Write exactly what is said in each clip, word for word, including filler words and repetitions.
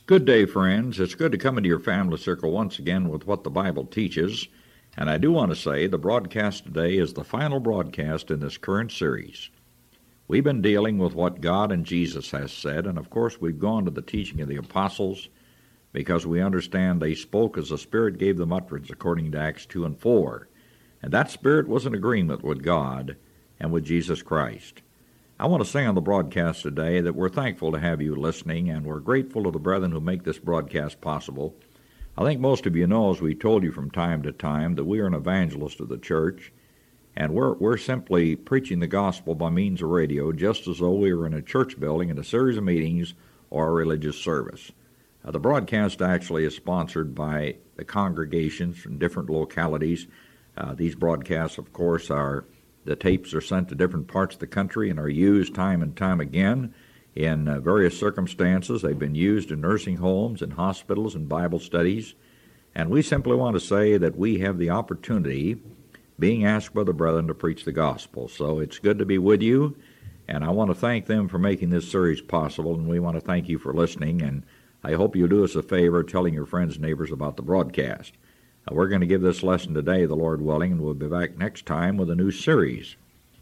Good day, friends. It's good to come into your family circle once again with what the Bible teaches. And I do want to say the broadcast today is the final broadcast in this current series. We've been dealing with what God and Jesus has said, and of course we've gone to the teaching of the apostles because we understand they spoke as the Spirit gave them utterance according to Acts two and four. And that Spirit was in agreement with God and with Jesus Christ. I want to say on the broadcast today that we're thankful to have you listening, and we're grateful to the brethren who make this broadcast possible. I think most of you know, as we told you from time to time, that we are an evangelist of the church, and we're, we're simply preaching the gospel by means of radio, just as though we were in a church building in a series of meetings or a religious service. Uh, the broadcast actually is sponsored by the congregations from different localities. Uh, these broadcasts, of course, are the tapes are sent to different parts of the country and are used time and time again in uh, various circumstances. They've been used in nursing homes, in hospitals, and Bible studies. And we simply want to say that we have the opportunity, being asked by the brethren, to preach the gospel. So it's good to be with you, and I want to thank them for making this series possible, and we want to thank you for listening, and I hope you'll do us a favor telling your friends and neighbors about the broadcast. Uh, we're going to give this lesson today, the Lord willing, and we'll be back next time with a new series.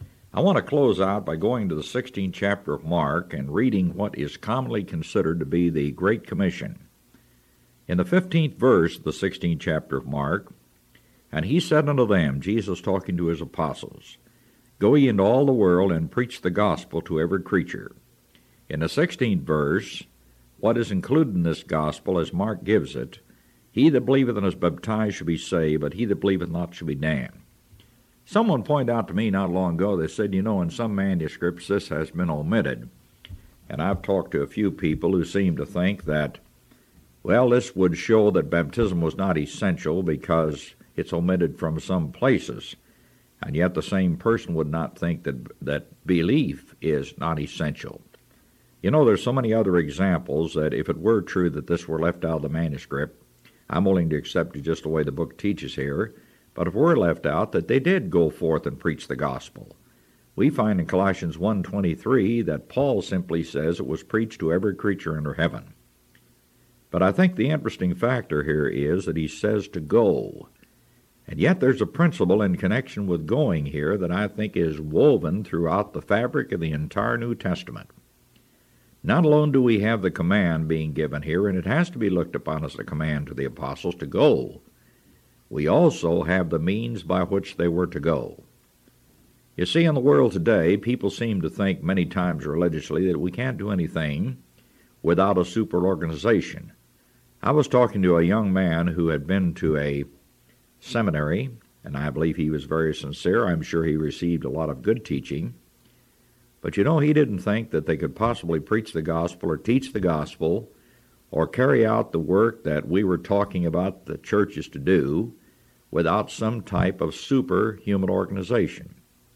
I want to close out by going to the sixteenth chapter of Mark and reading what is commonly considered to be the Great Commission. In the fifteenth verse of the sixteenth chapter of Mark, "And he said unto them," Jesus talking to his apostles, "Go ye into all the world and preach the gospel to every creature." In the sixteenth verse, what is included in this gospel as Mark gives it, "He that believeth and is baptized shall be saved, but he that believeth not shall be damned." Someone pointed out to me not long ago, they said, you know, in some manuscripts this has been omitted. And I've talked to a few people who seem to think that, well, this would show that baptism was not essential because it's omitted from some places. And yet the same person would not think that, that belief is not essential. You know, there's so many other examples that if it were true that this were left out of the manuscript, I'm willing to accept it just the way the book teaches here, but if we're left out, that they did go forth and preach the gospel. We find in Colossians one twenty-three that Paul simply says it was preached to every creature under heaven. But I think the interesting factor here is that he says to go. And yet there's a principle in connection with going here that I think is woven throughout the fabric of the entire New Testament. Not alone do we have the command being given here, and it has to be looked upon as a command to the apostles to go, we also have the means by which they were to go. You see, in the world today, people seem to think many times religiously that we can't do anything without a super organization. I was talking to a young man who had been to a seminary, and I believe he was very sincere. I'm sure he received a lot of good teaching. But you know, he didn't think that they could possibly preach the gospel or teach the gospel or carry out the work that we were talking about the church is to do without some type of superhuman organization.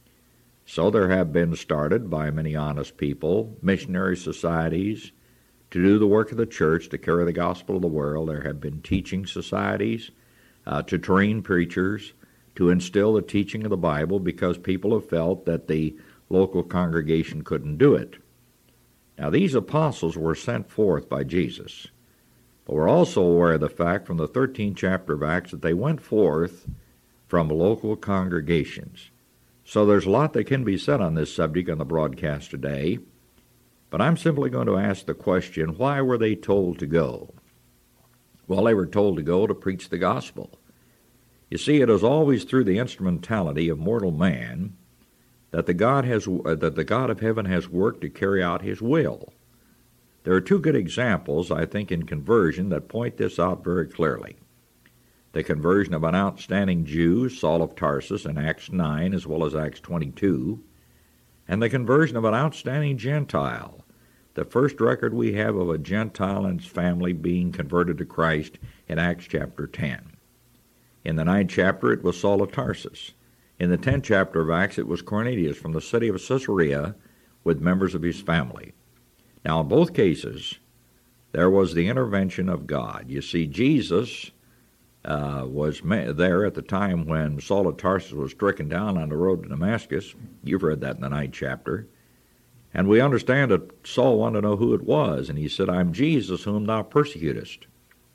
So there have been started by many honest people missionary societies to do the work of the church, to carry the gospel of the world. There have been teaching societies uh, to train preachers, to instill the teaching of the Bible because people have felt that the local congregation couldn't do it. Now, these apostles were sent forth by Jesus, but we're also aware of the fact from the thirteenth chapter of Acts that they went forth from local congregations. So there's a lot that can be said on this subject on the broadcast today, but I'm simply going to ask the question, why were they told to go? Well, they were told to go to preach the gospel. You see, it is always through the instrumentality of mortal man that the God has uh, that the God of heaven has worked to carry out his will. There are two good examples, I think, in conversion that point this out very clearly. The conversion of an outstanding Jew, Saul of Tarsus, in Acts nine as well as Acts twenty-two, and the conversion of an outstanding Gentile, the first record we have of a Gentile and his family being converted to Christ in Acts chapter ten. In the ninth chapter, it was Saul of Tarsus. In the tenth chapter of Acts, it was Cornelius from the city of Caesarea with members of his family. Now, in both cases, there was the intervention of God. You see, Jesus uh, was there at the time when Saul of Tarsus was stricken down on the road to Damascus. You've read that in the ninth chapter. And we understand that Saul wanted to know who it was, and he said, I'm Jesus whom thou persecutest.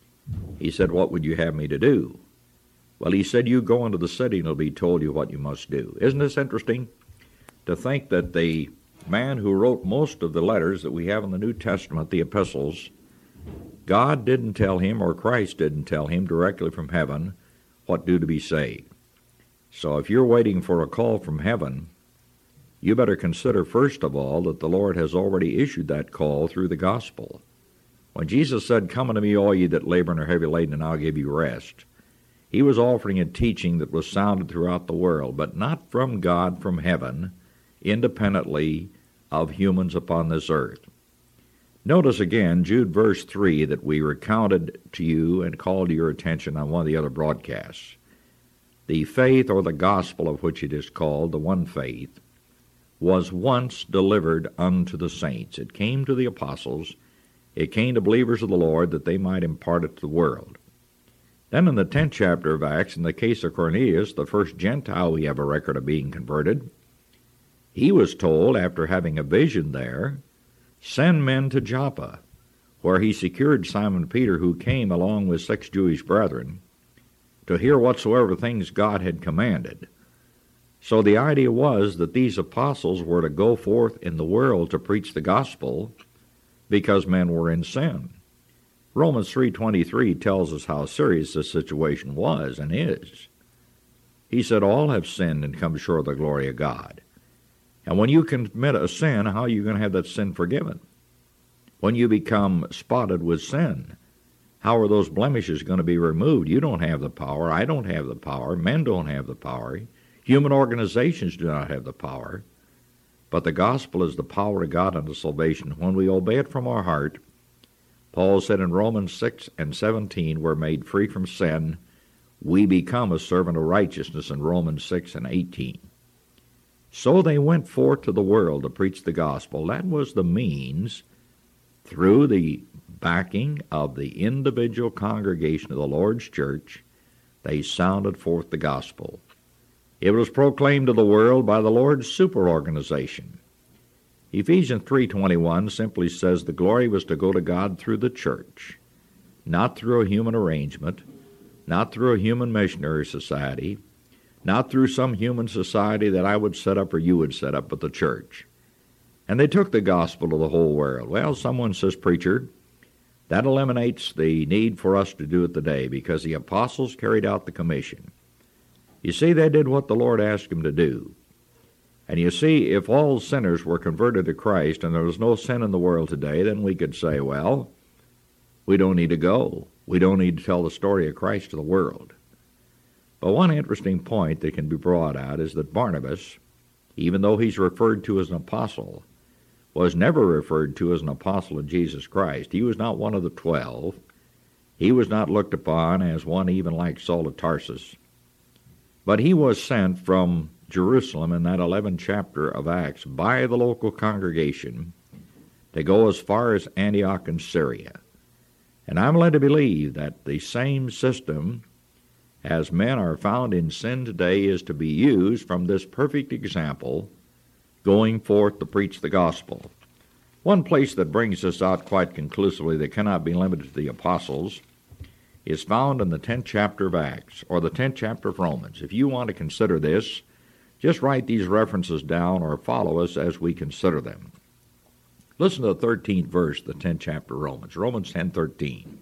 He said, what would you have me to do? Well, he said, you go into the city and it'll be told you what you must do. Isn't this interesting? To think that the man who wrote most of the letters that we have in the New Testament, the epistles, God didn't tell him, or Christ didn't tell him directly from heaven what to do to be saved. So if you're waiting for a call from heaven, you better consider first of all that the Lord has already issued that call through the gospel. When Jesus said, come unto me all ye that labor and are heavy laden, and I'll give you rest, he was offering a teaching that was sounded throughout the world, but not from God from heaven, independently of humans upon this earth. Notice again, Jude verse three, that we recounted to you and called to your attention on one of the other broadcasts. The faith, or the gospel of which it is called, the one faith, was once delivered unto the saints. It came to the apostles, it came to believers of the Lord that they might impart it to the world. Then in the tenth chapter of Acts, in the case of Cornelius, the first Gentile we have a record of being converted, he was told, after having a vision there, send men to Joppa, where he secured Simon Peter, who came along with six Jewish brethren, to hear whatsoever things God had commanded. So the idea was that these apostles were to go forth in the world to preach the gospel because men were in sin. Romans three twenty-three tells us how serious this situation was and is. He said, all have sinned and come short of the glory of God. And when you commit a sin, how are you going to have that sin forgiven? When you become spotted with sin, how are those blemishes going to be removed? You don't have the power. I don't have the power. Men don't have the power. Human organizations do not have the power. But the gospel is the power of God unto salvation. When we obey it from our heart, Paul said in Romans six and seventeen, we're made free from sin. We become a servant of righteousness in Romans six and eighteen. So they went forth to the world to preach the gospel. That was the means, through the backing of the individual congregation of the Lord's church, they sounded forth the gospel. It was proclaimed to the world by the Lord's superorganization. Ephesians three twenty-one simply says the glory was to go to God through the church, not through a human arrangement, not through a human missionary society, not through some human society that I would set up or you would set up, but the church. And they took the gospel to the whole world. Well, someone says, preacher, that eliminates the need for us to do it today because the apostles carried out the commission. You see, they did what the Lord asked them to do. And you see, if all sinners were converted to Christ and there was no sin in the world today, then we could say, well, we don't need to go. We don't need to tell the story of Christ to the world. But one interesting point that can be brought out is that Barnabas, even though he's referred to as an apostle, was never referred to as an apostle of Jesus Christ. He was not one of the twelve. He was not looked upon as one even like Saul of Tarsus. But he was sent from Jerusalem in that eleventh chapter of Acts by the local congregation to go as far as Antioch in Syria. And I'm led to believe that the same system as men are found in sin today is to be used from this perfect example going forth to preach the gospel. One place that brings this out quite conclusively that cannot be limited to the apostles is found in the tenth chapter of Acts, or the tenth chapter of Romans. If you want to consider this, just write these references down or follow us as we consider them. Listen to the thirteenth verse, the tenth chapter of Romans, Romans ten thirteen.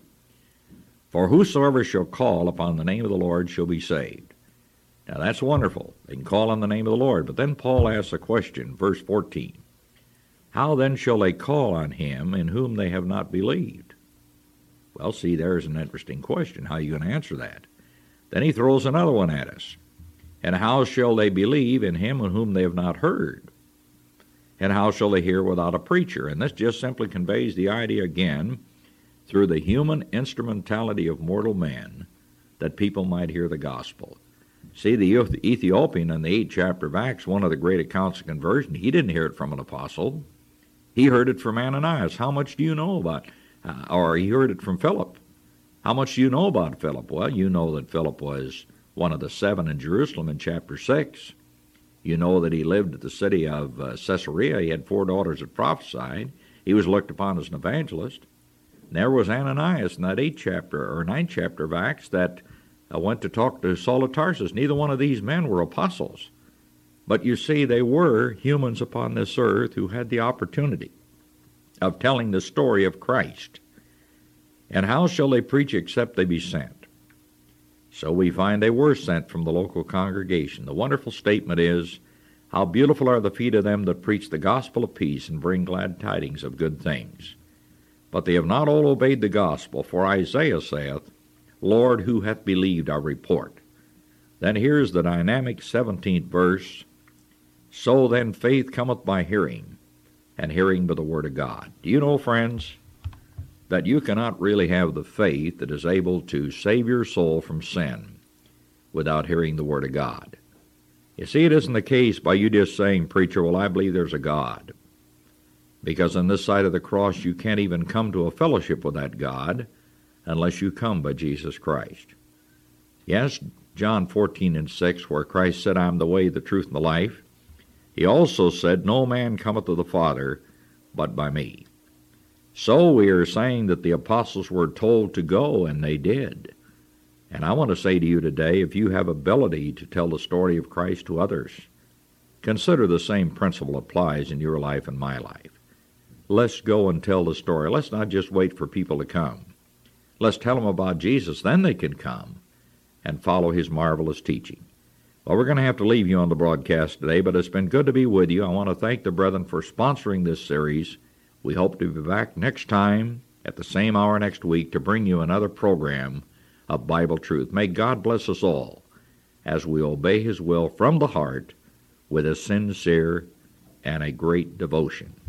For whosoever shall call upon the name of the Lord shall be saved. Now that's wonderful. They can call on the name of the Lord. But then Paul asks a question, verse fourteen. How then shall they call on him in whom they have not believed? Well, see, there's an interesting question. How are you going to answer that? Then he throws another one at us. And how shall they believe in him in whom they have not heard? And how shall they hear without a preacher? And this just simply conveys the idea again, through the human instrumentality of mortal man, that people might hear the gospel. See, the Ethiopian in the eighth chapter of Acts, one of the great accounts of conversion, he didn't hear it from an apostle. He heard it from Ananias. How much do you know about, uh, or he heard it from Philip. How much do you know about Philip? Well, you know that Philip was one of the seven in Jerusalem in chapter six. You know that he lived at the city of uh, Caesarea. He had four daughters that prophesied. He was looked upon as an evangelist. And there was Ananias in that eighth chapter or ninth chapter of Acts that uh, went to talk to Saul of Tarsus. Neither one of these men were apostles. But you see, they were humans upon this earth who had the opportunity of telling the story of Christ. And how shall they preach except they be sent? So we find they were sent from the local congregation. The wonderful statement is, how beautiful are the feet of them that preach the gospel of peace and bring glad tidings of good things. But they have not all obeyed the gospel, for Isaiah saith, Lord, who hath believed our report? Then here's the dynamic seventeenth verse. So then faith cometh by hearing, and hearing by the word of God. Do you know, friends, that you cannot really have the faith that is able to save your soul from sin without hearing the word of God? You see, it isn't the case by you just saying, preacher, well, I believe there's a God. Because on this side of the cross, you can't even come to a fellowship with that God unless you come by Jesus Christ. Yes, John fourteen and six, where Christ said, I am the way, the truth, and the life. He also said, no man cometh to the Father but by me. So we are saying that the apostles were told to go, and they did. And I want to say to you today, if you have ability to tell the story of Christ to others, consider the same principle applies in your life and my life. Let's go and tell the story. Let's not just wait for people to come. Let's tell them about Jesus, then they can come and follow his marvelous teaching. Well, we're going to have to leave you on the broadcast today, but it's been good to be with you. I want to thank the brethren for sponsoring this series. We hope to be back next time at the same hour next week to bring you another program of Bible truth. May God bless us all as we obey his will from the heart with a sincere and a great devotion.